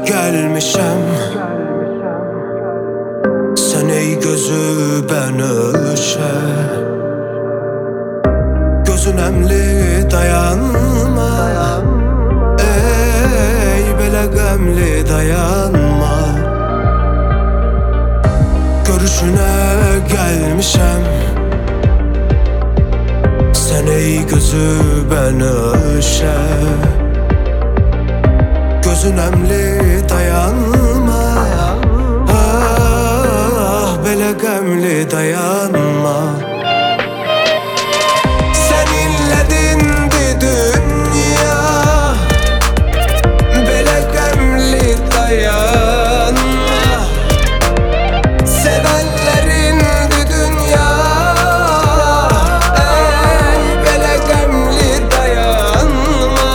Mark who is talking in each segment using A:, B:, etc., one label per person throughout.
A: gelmişəm. Sən ey gözü bənövşə, gözün əmli dayanma. Ey belə qəmli dayanma. Görüşünə gəlmişəm. Sən ey gözü bənövşə, gözün əmli dayanma. Ah, belə qəmli dayanma. Səninlədir dünya, belə qəmli dayanma. Sevənlərindir dünya, ey belə qəmli dayanma.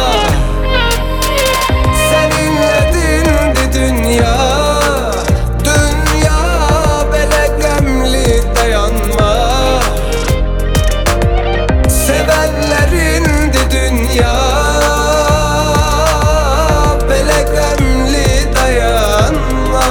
A: Səninlədir dünya, dünya belə qəmli dayanma. Sevənlərindir dünya, belə qəmli dayanma.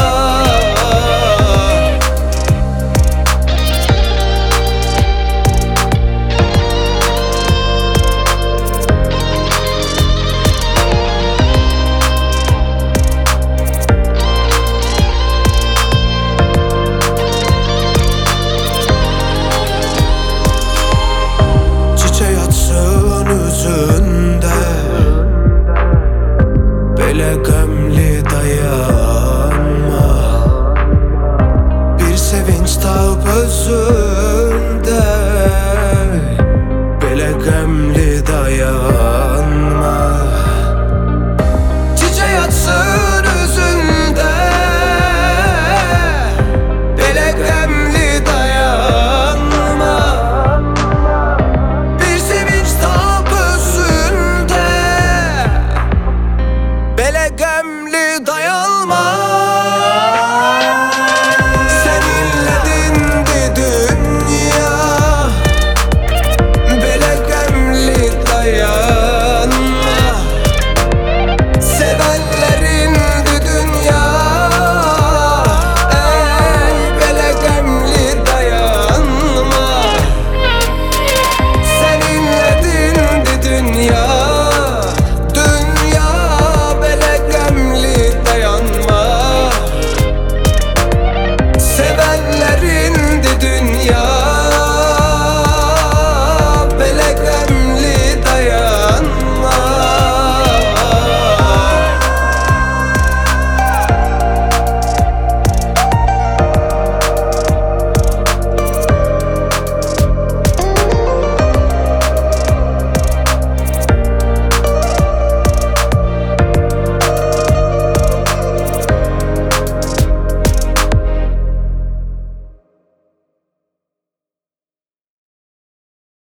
A: Çiçək açsın üzündə, belə qəmli dayanma. Bir sevinç tap özündə, belə qəmli dayanma.